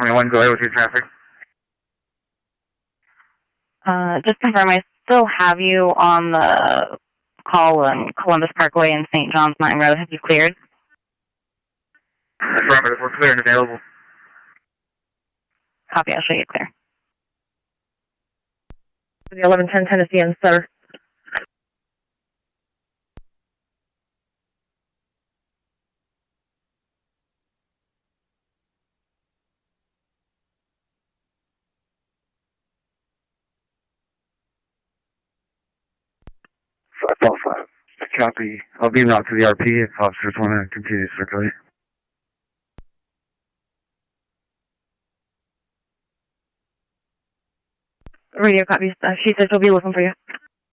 21, go ahead with your traffic. Just confirm, I still have you on the call on Columbus Parkway and St. John's Mountain Road. Have you cleared? Affirmative, we're clear and available. Copy, I'll show you clear. The 1110 Tennessee and Sutter. Copy. I'll beam out to the RP if officers want to continue to circulate. Radio copy. She says she'll be looking for you.